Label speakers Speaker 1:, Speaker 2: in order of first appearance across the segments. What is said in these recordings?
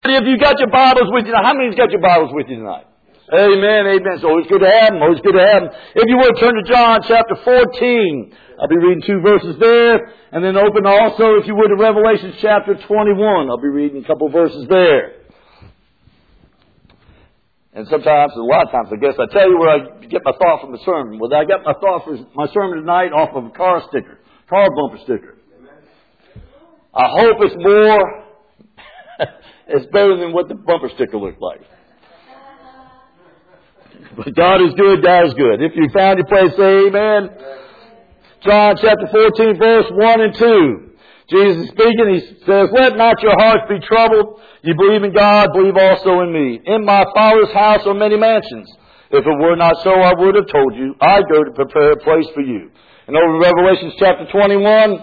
Speaker 1: If you got your Bibles with you now, how many's got your Bibles with you tonight? Amen, amen. It's always good to have them. Always good to have them. If you would, turn to John chapter 14. I'll be reading 2 verses there. And then open also, if you would, to Revelation chapter 21. I'll be reading a couple verses there. And sometimes, a lot of times, I guess, I tell you where I get my thought from the sermon. Well, I got my thought for my sermon tonight off of a car bumper sticker. I hope it's more, it's better than what the bumper sticker looked like. But God is good, God is good. If you found your place, say amen. John chapter 14, verse 1 and 2. Jesus is speaking, he says, "Let not your hearts be troubled. You believe in God, believe also in me. In my Father's house are many mansions. If it were not so, I would have told you. I go to prepare a place for you." And over in Revelation chapter 21,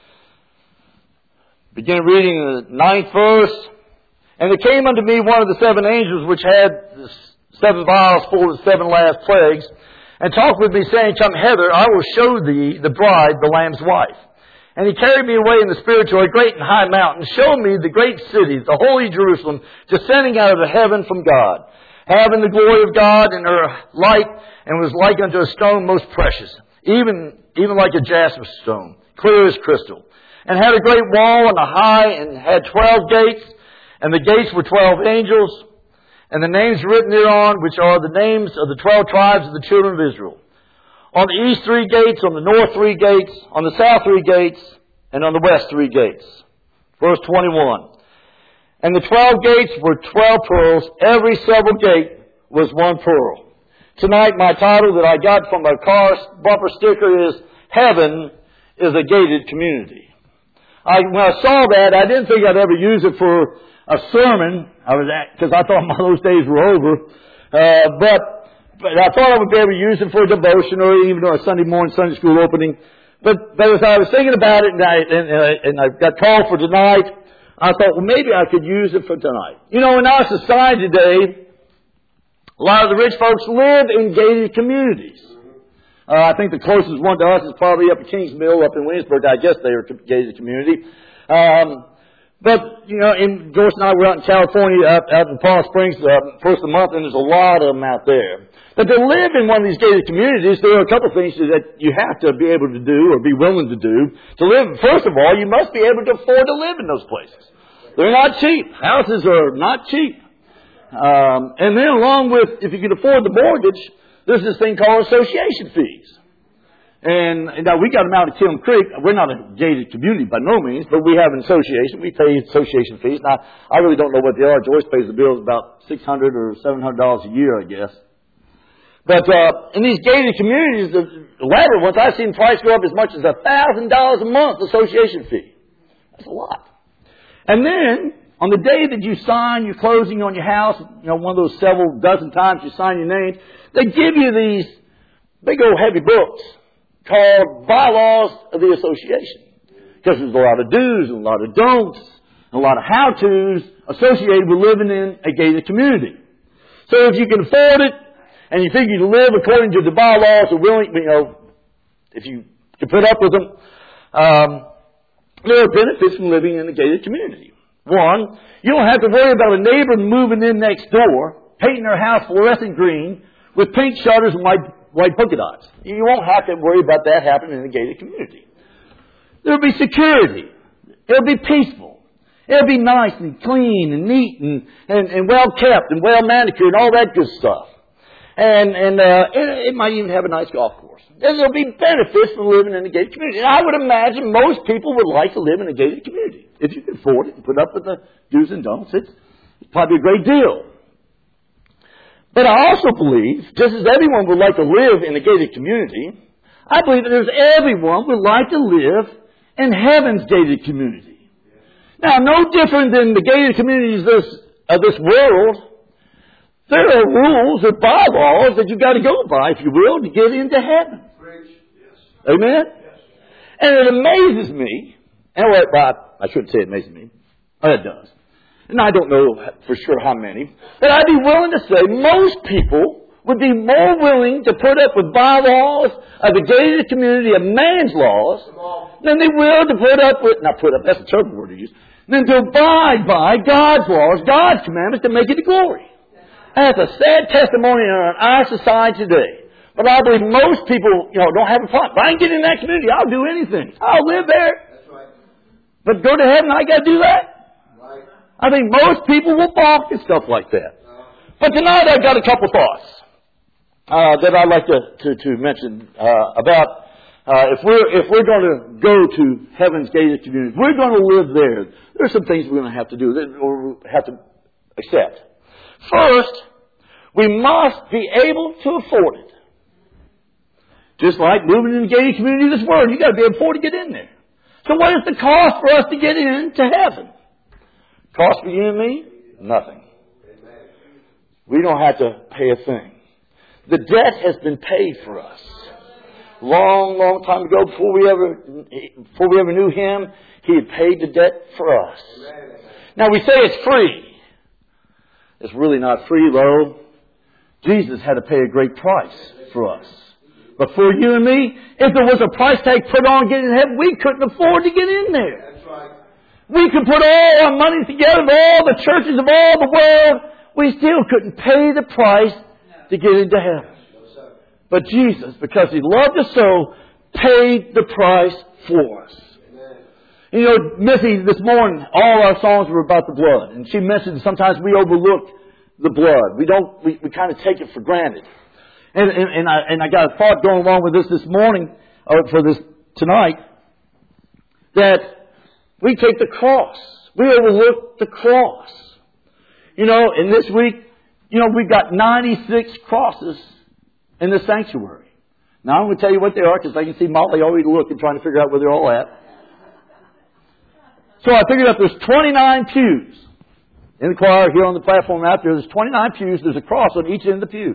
Speaker 1: begin reading the 9th verse. "And there came unto me one of the 7 angels which had the 7 vials full of the 7 last plagues, and talked with me, saying, Come hither, I will show thee the bride, the Lamb's wife. And he carried me away in the spirit to a great and high mountain, showed me the great city, the holy Jerusalem, descending out of the heaven from God, having the glory of God in her light, and was like unto a stone most precious, even like a jasper stone, clear as crystal. And had a great wall and a high, and had 12 gates, and the gates were 12 angels, and the names written thereon, which are the names of the 12 tribes of the children of Israel. On the east 3 gates, on the north 3 gates, on the south 3 gates, and on the west 3 gates." Verse 21. "And the 12 gates were 12 pearls. Every several gate was 1 pearl." Tonight, my title that I got from a car bumper sticker is, "Heaven is a Gated Community." When I saw that, I didn't think I'd ever use it for a sermon. Because I thought those days were over. But I thought I would be able to use it for a devotion or even a Sunday morning Sunday school opening. But as I was thinking about it and I got called for tonight, I thought, well, maybe I could use it for tonight. You know, in our society today, a lot of the rich folks live in gated communities. I think the closest one to us is probably up at Kings Mill up in Williamsburg. I guess they are a gated community. But, you know, Joyce and I were out in California, out in Palm Springs, first of the month, and there's a lot of them out there. But to live in one of these gated communities, there are a couple of things that you have to be able to do or be willing to do. To live, first of all, you must be able to afford to live in those places. They're not cheap. Houses are not cheap. And then along with, if you can afford the mortgage, there's this thing called association fees. And now we got them out at Kiln Creek. We're not a gated community by no means, but we have an association. We pay association fees. Now, I really don't know what they are. Joyce pays the bills about $600 or $700 a year, I guess. But in these gated communities, the latter ones, I've seen price go up as much as $1,000 a month association fee. That's a lot. And then, on the day that you sign your closing on your house, you know, one of those several dozen times you sign your name, they give you these big old heavy books called Bylaws of the Association. Because there's a lot of do's and a lot of don'ts and a lot of how-tos associated with living in a gated community. So if you can afford it and you figure to live according to the bylaws or willing, you know, if you can put up with them, there are benefits from living in a gated community. One, you don't have to worry about a neighbor moving in next door, painting their house fluorescent green with pink shutters and white polka dots. You won't have to worry about that happening in a gated community. There'll be security. It'll be peaceful. It'll be nice and clean and neat and well kept and well manicured and all that good stuff. And it might even have a nice golf course. There'll be benefits from living in a gated community. And I would imagine most people would like to live in a gated community. If you can afford it and put up with the do's and don'ts, it's probably a great deal. But I also believe, just as everyone would like to live in a gated community, I believe that everyone would like to live in heaven's gated community. Now, no different than the gated communities of this world, there are rules or bylaws that you've got to go by, if you will, to get into heaven. Amen? And it amazes me, and I shouldn't say it amazes me, but it does. And I don't know for sure how many, but I'd be willing to say most people would be more willing to put up with bylaws of the gated community of man's laws than they will to put up with, not put up, that's a terrible word to use, than to abide by God's laws, God's commandments to make it to glory. That's a sad testimony in our society today. But I believe most people, don't have a problem. If I can get in that community, I'll do anything. I'll live there.
Speaker 2: That's right.
Speaker 1: But go to heaven, I got to do that.
Speaker 2: Right.
Speaker 1: I think most people will balk at stuff like that. But tonight I've got a couple thoughts that I'd like to mention about if we're going to go to Heaven's Gated Community, if we're going to live there, there's some things we're going to have to do or have to accept. First, we must be able to afford it. Just like moving in the gated community of this world, you've got to be able to afford to get in there. So what is the cost for us to get into heaven? Cost for you and me? Nothing. We don't have to pay a thing. The debt has been paid for us. Long, long time ago, before we ever knew Him, He had paid the debt for us. Now we say it's free. It's really not free, though. Jesus had to pay a great price for us. But for you and me, if there was a price tag put on getting in heaven, we couldn't afford to get in there.
Speaker 2: That's right.
Speaker 1: We could put all our money together, all the churches of all the world. We still couldn't pay the price to get into heaven. But Jesus, because He loved us so, paid the price for us. Amen. Missy, this morning, all our songs were about the blood. And she mentioned sometimes we overlook the blood. We kind of take it for granted. And I got a thought going along with this morning, for this tonight, that we take the cross. We overlook the cross. And this week, we've got 96 crosses in the sanctuary. Now I'm going to tell you what they are because I can see Molly already looking, trying to figure out where they're all at. So I figured out there's 29 pews in the choir here on the platform out there. There's 29 pews. There's a cross on each end of the pew.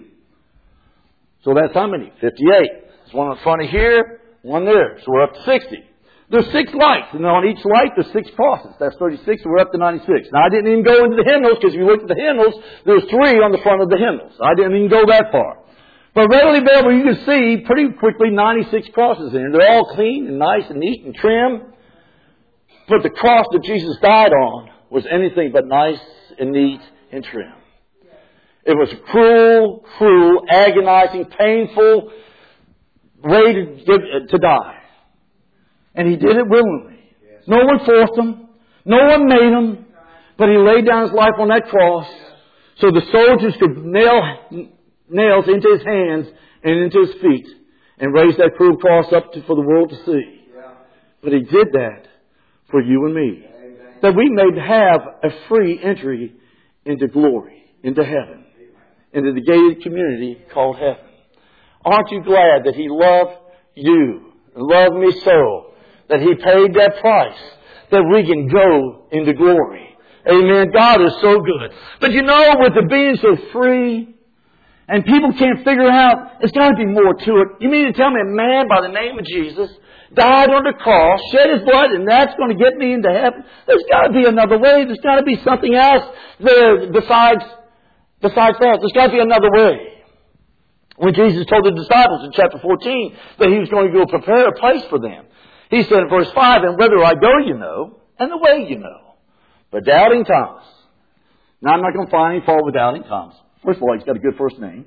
Speaker 1: So that's how many? 58. There's one in front of here, one there. So we're up to 60. There's 6 lights, and on each light there's 6 crosses. That's 36, so we're up to 96. Now I didn't even go into the hymnals, because if you look at the hymnals, there's 3 on the front of the hymnals. I didn't even go that far. But readily available, you can see pretty quickly 96 crosses in. They're all clean and nice and neat and trim. But the cross that Jesus died on was anything but nice and neat and trim. It was a cruel, agonizing, painful way to die. And He did it willingly. No one forced Him. No one made Him. But He laid down His life on that cross so the soldiers could nail nails into His hands and into His feet and raise that cruel cross up for the world to see. But He did that for you and me. That we may have a free entry into glory, into heaven, into the gated community called heaven. Aren't you glad that He loved you and loved me so, that He paid that price, that we can go into glory? Amen. God is so good. But with it being so free, and people can't figure out, there's got to be more to it. You mean to tell me a man by the name of Jesus died on the cross, shed His blood, and that's going to get me into heaven? There's got to be another way. There's got to be something else there besides that. There's got to be another way. When Jesus told the disciples in chapter 14 that He was going to go prepare a place for them, He said in verse 5, "And whither I go you know, and the way you know. But doubting Thomas." Now I'm not going to find any fault with doubting Thomas. First of all, he's got a good first name.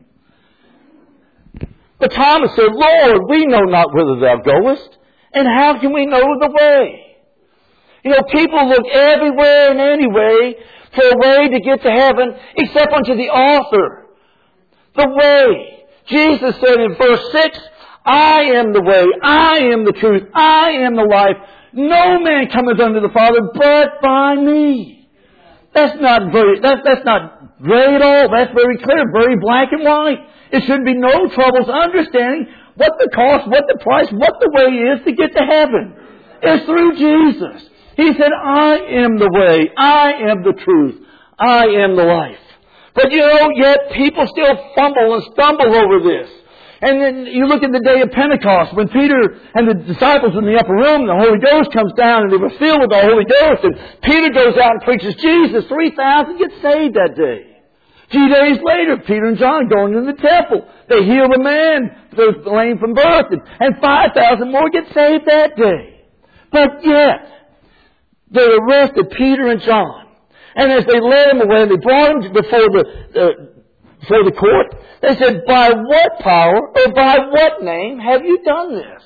Speaker 1: But Thomas said, "Lord, we know not whither Thou goest, and how can we know the way?" People look everywhere and anyway for a way to get to heaven except unto the author. The way. Jesus said in verse 6, "I am the way, I am the truth, I am the life. No man cometh unto the Father but by me." That's not gray at all. That's very clear, very black and white. It should be no troubles understanding what the cost, what the price, what the way is to get to heaven. It's through Jesus. He said, "I am the way, I am the truth, I am the life." But yet people still fumble and stumble over this. And then you look at the day of Pentecost, when Peter and the disciples were in the upper room, the Holy Ghost comes down and they were filled with the Holy Ghost, and Peter goes out and preaches Jesus. 3,000 get saved that day. A few days later, Peter and John go into the temple. They heal a man that was lame from birth, and 5,000 more get saved that day. But yet, they arrested Peter and John. And as they led them away and they brought them before the court, they said, by what power or by what name have you done this?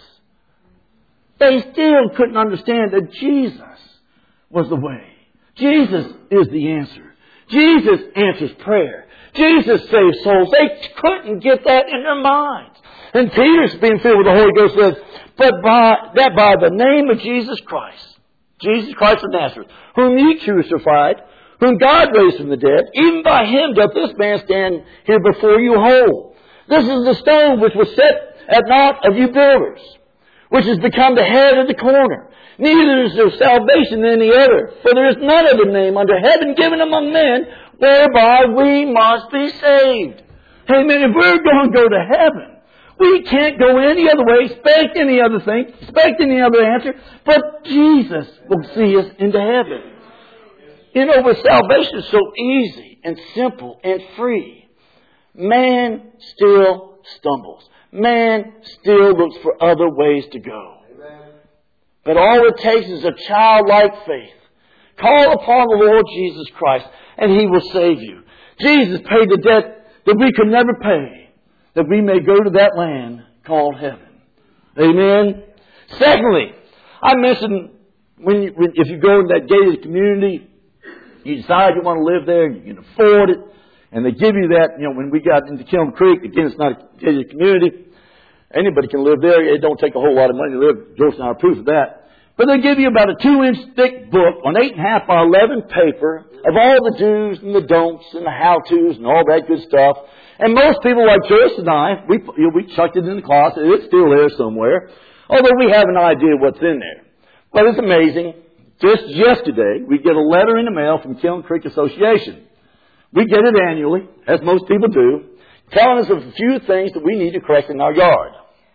Speaker 1: They still couldn't understand that Jesus was the way. Jesus is the answer. Jesus answers prayer. Jesus saves souls. They couldn't get that in their minds. And Peter's being filled with the Holy Ghost says, but by the name of Jesus Christ of Nazareth, whom ye crucified, whom God raised from the dead, even by him doth this man stand here before you whole. This is the stone which was set at naught of you builders, which has become the head of the corner. Neither is there salvation in any other, for there is none other name under heaven given among men whereby we must be saved. Amen. If we're going to go to heaven, we can't go any other way, expect any other thing, expect any other answer, but Jesus will see us into heaven. You know, but salvation is so easy and simple and free. Man still stumbles. Man still looks for other ways to go. But all it takes is a childlike faith. Call upon the Lord Jesus Christ and He will save you. Jesus paid the debt that we could never pay, that we may go to that land called heaven. Amen. Secondly, I mentioned if you go in that gated community, you decide you want to live there, you can afford it, and they give you that. You know, when we got into Kiln Creek, again, it's not a gated community. Anybody can live there. It don't take a whole lot of money to live. Joyce and I are proof of that. But they give you about a 2-inch thick book on 8.5 by 11 paper of all the do's and the don'ts and the how-tos and all that good stuff. And most people like Joyce and I, we chucked it in the closet. It's still there somewhere. Although we have an idea what's in there. But it's amazing. Just yesterday, we get a letter in the mail from Kiln Creek Association. We get it annually, as most people do, telling us of a few things that we need to correct in our yard.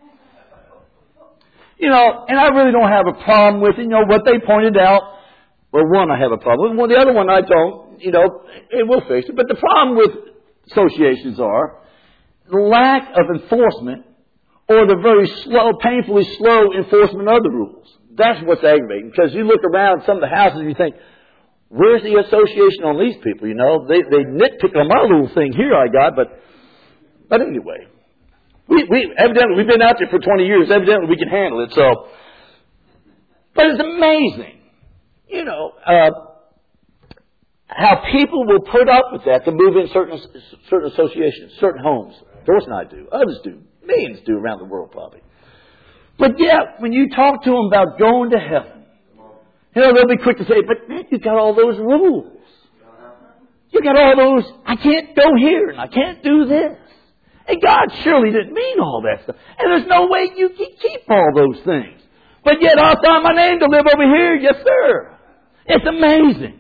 Speaker 1: You know, and I really don't have a problem with it. You know, what they pointed out, well, one I have a problem with. Well, the other one I don't. You know, it will fix it. But the problem with associations are the lack of enforcement or the very slow, painfully slow enforcement of the rules. That's what's aggravating. Because you look around some of the houses and you think, where's the association on these people? You know, they nitpick on my little thing here I got, but anyway. Evidently, we've been out there for 20 years. Evidently, we can handle it. So, but it's amazing, you know, how people will put up with that to move in certain associations, certain homes. Doris and I do. Others do. Millions do around the world, probably. But yet, when you talk to them about going to heaven, you know, they'll be quick to say, "But man, you got all those rules. You got all those. I can't go here and I can't do this." And God surely didn't mean all that stuff. And there's no way you can keep all those things. But yet I'll sign my name to live over here. Yes, sir. It's amazing.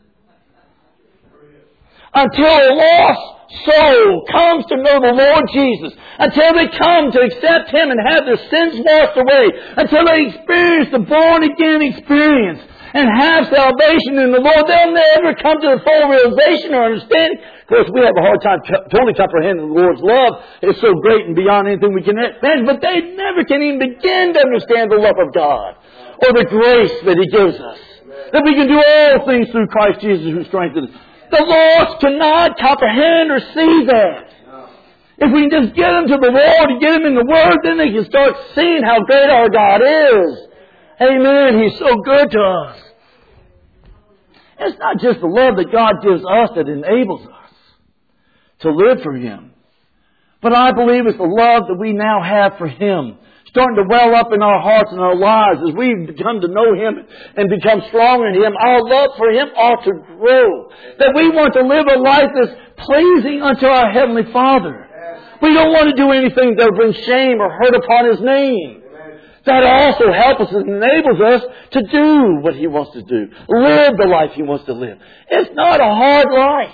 Speaker 1: Until a lost soul comes to know the Lord Jesus, until they come to accept Him and have their sins washed away, until they experience the born-again experience and have salvation in the Lord, they'll never come to the full realization or understanding. Of course, we have a hard time totally comprehending the Lord's love. It's so great and beyond anything we can imagine. But they never can even begin to understand the love of God or the grace that He gives us. That we can do all things through Christ Jesus who strengthens us. The lost cannot comprehend or see that. If we can just get them to the Lord and get them in the Word, then they can start seeing how great our God is. Amen. He's so good to us. It's not just the love that God gives us that enables us to live for Him. But I believe it's the love that we now have for Him, starting to well up in our hearts and our lives as we come to know Him and become stronger in Him. Our love for Him ought to grow. That we want to live a life that's pleasing unto our Heavenly Father. We don't want to do anything that will bring shame or hurt upon His name. That also helps us and enables us to do what He wants to do. Live the life He wants to live. It's not a hard life.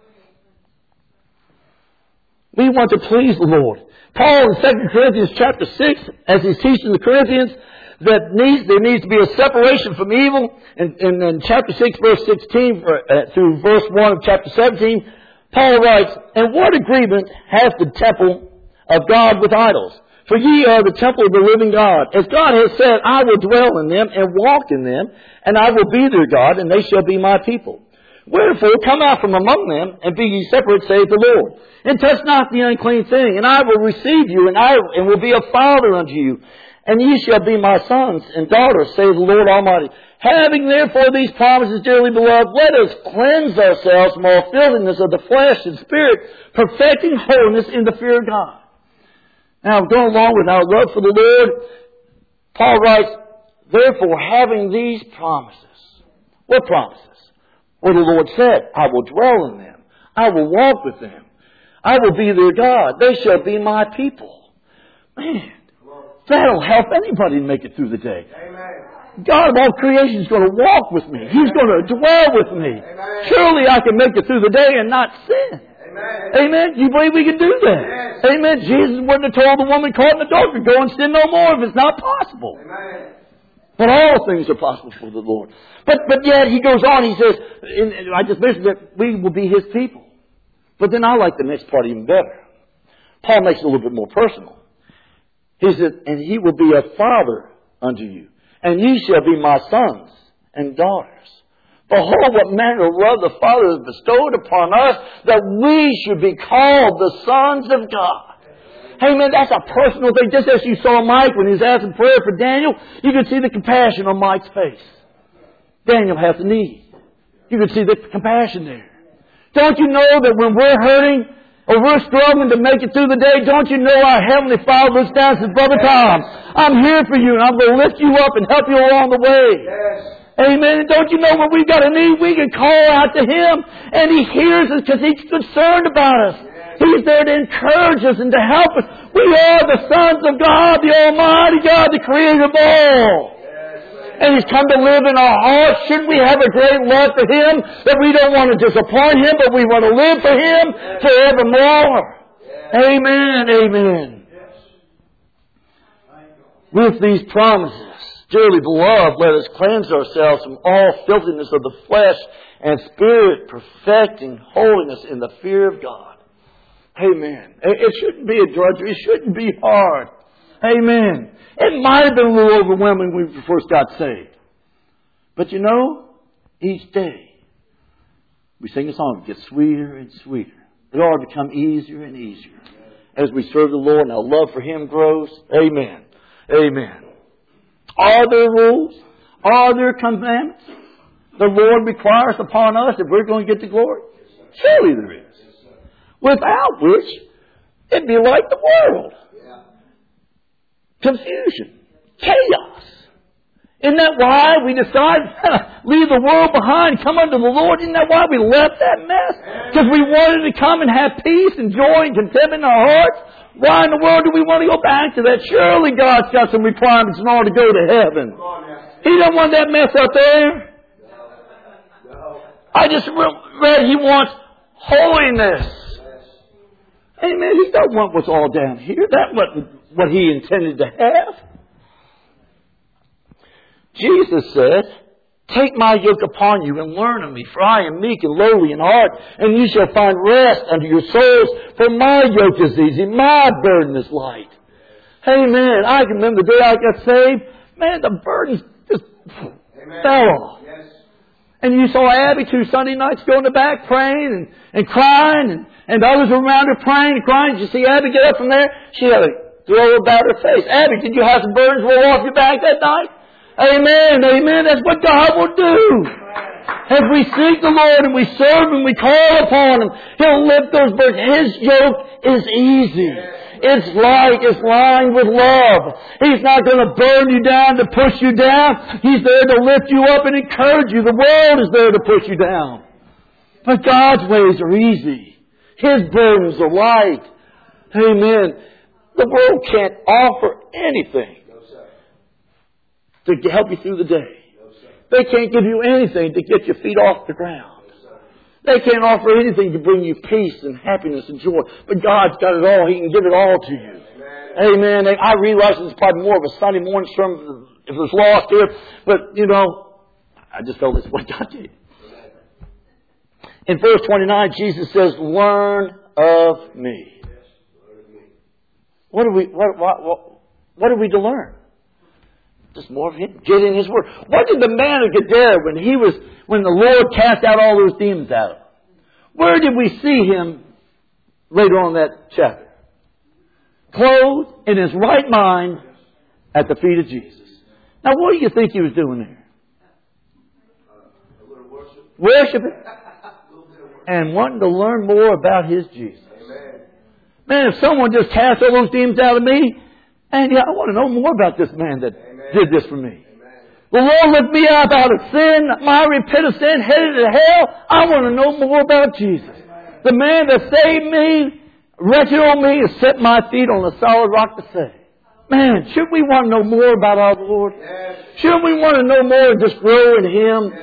Speaker 1: We want to please the Lord. Paul in 2 Corinthians chapter 6, as he's teaching the Corinthians, that there needs to be a separation from evil. And in chapter 6, verse 16, through verse 1 of chapter 17, Paul writes, "And what agreement hath the temple of God with idols? For ye are the temple of the living God. As God has said, I will dwell in them and walk in them, and I will be their God, and they shall be my people. Wherefore, come out from among them, and be ye separate, saith the Lord. And touch not the unclean thing, and I will receive you, and will be a father unto you. And ye shall be my sons and daughters, saith the Lord Almighty. Having therefore these promises, dearly beloved, let us cleanse ourselves from all filthiness of the flesh and spirit, perfecting holiness in the fear of God. Now, going along with our love for the Lord, Paul writes, therefore, having these promises. What promises? Well, the Lord said, I will dwell in them. I will walk with them. I will be their God. They shall be my people. Man, that'll help anybody make it through the day. Amen. God of all creation is going to walk with me. He's going to dwell with me. Amen. Surely I can make it through the day and not sin. Amen. Amen. You believe we can do that? Yes. Amen. Jesus wouldn't have told the woman caught in adultery, go and sin no more if it's not possible. Amen. But all things are possible for the Lord. But yet he goes on, he says, I just mentioned that we will be his people. But then I like the next part even better. Paul makes it a little bit more personal. He said, and he will be a father unto you, and ye shall be my sons and daughters. Behold, what manner of love the Father has bestowed upon us, that we should be called the sons of God. Hey man, that's a personal thing. Just as you saw Mike when he was asking prayer for Daniel, you could see the compassion on Mike's face. Daniel has a need. You could see the compassion there. Don't you know that when we're hurting or we're struggling to make it through the day, don't you know our Heavenly Father looks down and says, Brother Tom, I'm here for you and I'm going to lift you up and help you along the way. Yes. Amen. And don't you know when we've got a need, we can call out to Him and He hears us because He's concerned about us. He's there to encourage us and to help us. We are the sons of God, the Almighty God, the Creator of all. And He's come to live in our hearts. Shouldn't we have a great love for Him that we don't want to disappoint Him, but we want to live for Him forevermore? Amen. Amen. With these promises, dearly beloved, let us cleanse ourselves from all filthiness of the flesh and spirit, perfecting holiness in the fear of God. Amen. It shouldn't be a drudgery. It shouldn't be hard. Amen. It might have been a little overwhelming when we first got saved. But you know, each day we sing a song, it gets sweeter and sweeter. It ought to become easier and easier as we serve the Lord and our love for Him grows. Amen. Amen. Are there rules? Are there commandments the Lord requires upon us if we're going to get to glory? Surely there is. Without which, it'd be like the world. Confusion. Chaos. Isn't that why we decided to leave the world behind and come unto the Lord? Isn't that why we left that mess? Because we wanted to come and have peace and joy and contentment in our hearts? Why in the world do we want to go back to that? Surely God's got some requirements in order to go to heaven. He don't want that mess out there. I just read He wants holiness. Amen. He doesn't want what's all down here. That's what He intended to have. Jesus said, take my yoke upon you and learn of me, for I am meek and lowly in heart, and you shall find rest unto your souls, for my yoke is easy, my burden is light. Amen. I can remember the day I got saved. Man, the burden just fell off. Yes. And you saw Abby 2 Sunday nights go in the back praying and crying, and others were around her praying and crying. Did you see Abby get up from there? She had a glow about her face. Abby, did you have some burdens roll off your back that night? Amen. Amen. That's what God will do. As we seek the Lord and we serve Him, we call upon Him, He'll lift those burdens. His yoke is easy. It's light. It's lined with love. He's not going to burn you down to push you down. He's there to lift you up and encourage you. The world is there to push you down. But God's ways are easy. His burdens are light. Amen. The world can't offer anything to help you through the day. They can't give you anything to get your feet off the ground. They can't offer anything to bring you peace and happiness and joy. But God's got it all. He can give it all to you. Amen. I realize it's probably more of a Sunday morning sermon if there's lost here. But, you know, I just felt this is what God did. In verse 29, Jesus says, learn of me. what are we to learn? Just more of Him. Get in His Word. What did the man of Gadara when the Lord cast out all those demons out of him? Where did we see him later on in that chapter? Clothed in his right mind at the feet of Jesus. Now what do you think he was doing there? Worshiping. And wanting to learn more about His Jesus. Man, if someone just cast all those demons out of me, man, yeah, I want to know more about this man that did this for me. The Lord lifted me up out of sin, my repentant sin, headed to hell. I want to know more about Jesus. The man that saved me, wretched on me, has set my feet on a solid rock to say. Man, shouldn't we want to know more about our Lord? Shouldn't we want to know more and just grow in Him?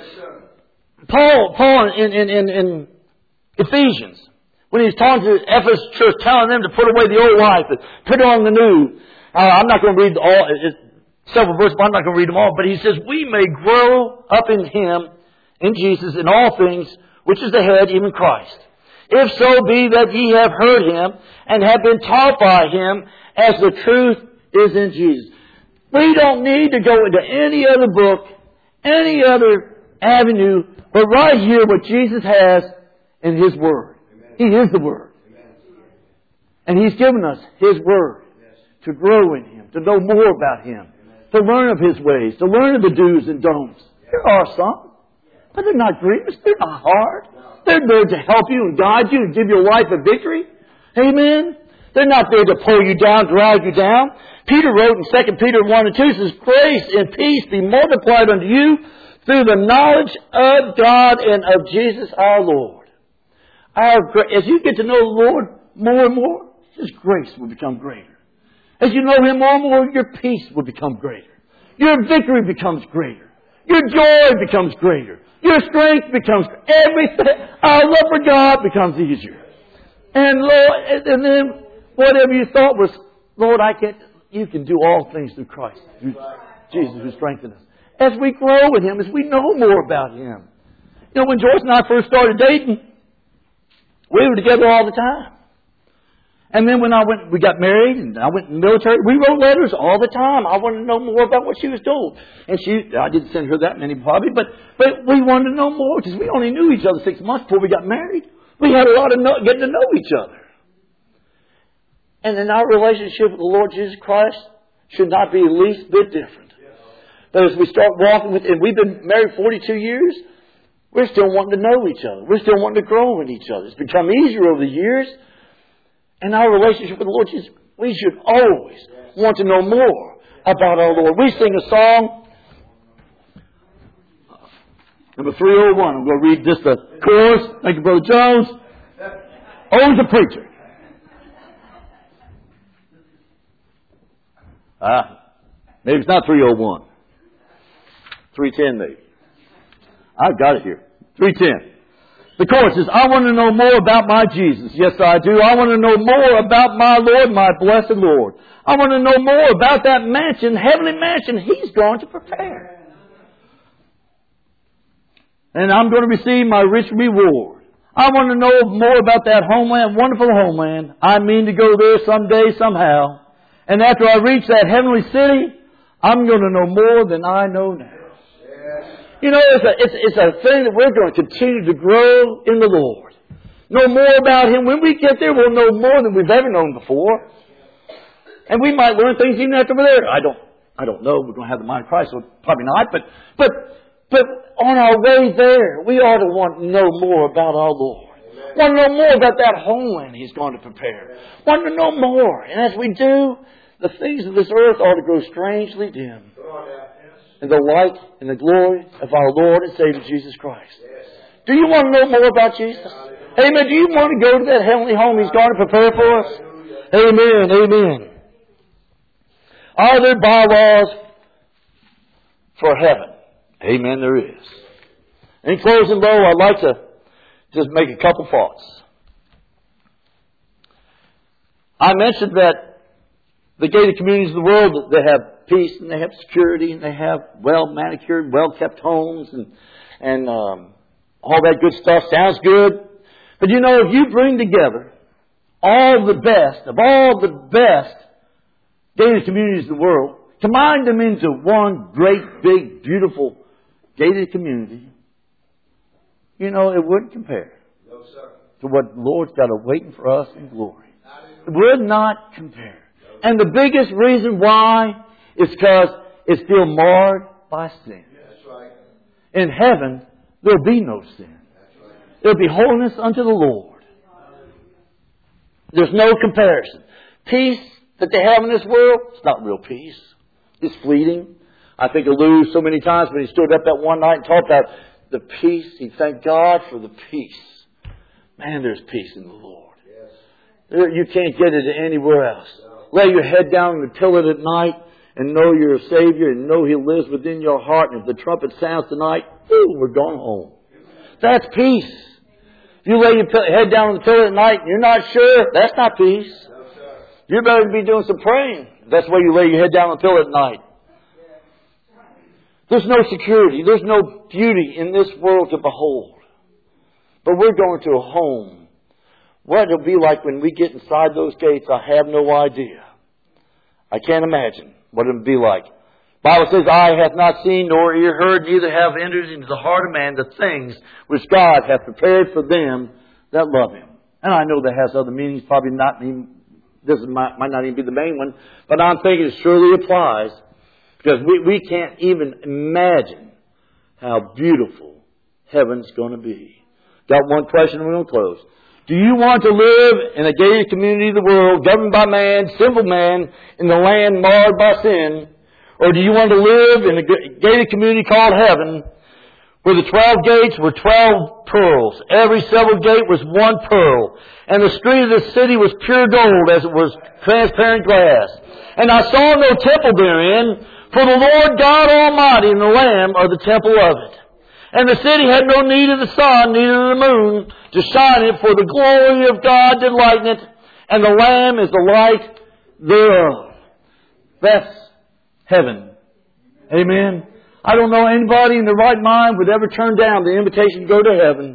Speaker 1: Paul in Ephesians, when he's talking to Ephesus church, telling them to put away the old life and put on the new. I'm not going to read several verses, but I'm not going to read them all. But he says, we may grow up in Him, in Jesus, in all things, which is the head, even Christ. If so be that ye have heard Him and have been taught by Him, as the truth is in Jesus. We don't need to go into any other book, any other avenue, but right here what Jesus has in His Word. Amen. He is the Word. Amen. And He's given us His Word to grow in Him, to know more about Him, to learn of His ways, to learn of the do's and don'ts. There are some, but they're not grievous. They're not hard. They're there to help you and guide you and give your life a victory. Amen. They're not there to pull you down, drag you down. Peter wrote in 2 Peter 1 and 2, says, grace and peace be multiplied unto you through the knowledge of God and of Jesus our Lord. As you get to know the Lord more and more, His grace will become greater. As you know Him more and more, your peace will become greater. Your victory becomes greater. Your joy becomes greater. Your strength becomes everything. Our love for God becomes easier. And Lord, and then whatever you thought was, Lord, you can do all things through Christ, through Jesus who strengthens us. As we grow in Him, as we know more about Him. You know, when Joyce and I first started dating, we were together all the time. And then when we got married and I went in the military, we wrote letters all the time. I wanted to know more about what she was doing. And I didn't send her that many probably, but we wanted to know more because we only knew each other 6 months before we got married. We had a lot of getting to know each other. And in our relationship with the Lord Jesus Christ should not be the least bit different. But as we start walking with, and we've been married 42 years, we're still wanting to know each other. We're still wanting to grow in each other. It's become easier over the years. And our relationship with the Lord Jesus, we should always want to know more about our Lord. We sing a song, number 301. I'm going to read just the chorus. Thank you, Brother Jones. Owns the preacher. Maybe it's not 301. 310 maybe. I've got it here. 310. The chorus is, I want to know more about my Jesus. Yes, I do. I want to know more about my Lord, my blessed Lord. I want to know more about that mansion, heavenly mansion He's going to prepare. And I'm going to receive my rich reward. I want to know more about that homeland, wonderful homeland. I mean to go there someday, somehow. And after I reach that heavenly city, I'm going to know more than I know now. You know, it's a thing that we're going to continue to grow in the Lord. Know more about Him. When we get there, we'll know more than we've ever known before. And we might learn things even after we're there. I don't know. We're going to have the mind of Christ, so probably not. But on our way there, we ought to want to know more about our Lord. Want to know more about that homeland He's going to prepare. Want to know more. And as we do, the things of this earth ought to grow strangely dim. In the light and the glory of our Lord and Savior Jesus Christ. Do you want to know more about Jesus? Amen. Do you want to go to that heavenly home He's going to prepare for us? Amen. Amen. Are there bylaws for heaven? Amen, there is. In closing, though, I'd like to just make a couple thoughts. I mentioned that the gated communities of the world, they have peace and they have security and they have well manicured, well kept homes and all that good stuff. Sounds good. But you know, if you bring together all the best of all the best gated communities of the world, combine them into one great, big, beautiful gated community, you know, it wouldn't compare to what the Lord's got awaiting for us in glory. It would not compare. And the biggest reason why is because it's still marred by sin. In heaven, there'll be no sin. There'll be holiness unto the Lord. There's no comparison. Peace that they have in this world, it's not real peace. It's fleeting. I think of Lou so many times when he stood up that one night and talked about the peace. He thanked God for the peace. Man, there's peace in the Lord. You can't get it anywhere else. Lay your head down on the pillow at night and know you're a Savior and know He lives within your heart. And if the trumpet sounds tonight, we're going home. That's peace. If you lay your head down on the pillow at night and you're not sure, that's not peace. You better be doing some praying. That's the way you lay your head down on the pillow at night. There's no security. There's no beauty in this world to behold. But we're going to a home. What it'll be like when we get inside those gates, I have no idea. I can't imagine what it'll be like. The Bible says, eye hath not seen, nor ear heard, neither have entered into the heart of man the things which God hath prepared for them that love Him. And I know that has other meanings, probably not even, this might not even be the main one, but I'm thinking it surely applies, because we can't even imagine how beautiful heaven's going to be. Got one question and we're going to close. Do you want to live in a gated community of the world, governed by man, simple man, in the land marred by sin? Or do you want to live in a gated community called heaven, where the 12 gates were 12 pearls? Every silver gate was one pearl. And the street of the city was pure gold, as it was transparent glass. And I saw no temple therein, for the Lord God Almighty and the Lamb are the temple of it. And the city had no need of the sun, neither of the moon, to shine it, for the glory of God did lighten it, and the Lamb is the light thereof. That's heaven. Amen. I don't know anybody in their right mind would ever turn down the invitation to go to heaven.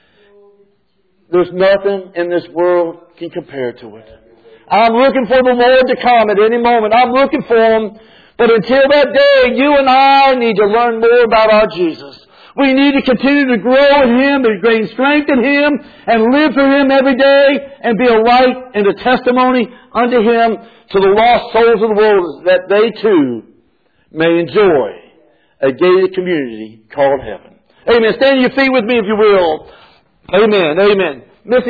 Speaker 1: There's nothing in this world can compare to it. I'm looking for the Lord to come at any moment. I'm looking for Him. But until that day, you and I need to learn more about our Jesus. We need to continue to grow in Him and gain strength in Him and live for Him every day and be a light and a testimony unto Him to the lost souls of the world, that they too may enjoy a gated community called heaven. Amen. Stand to your feet with me if you will. Amen. Amen.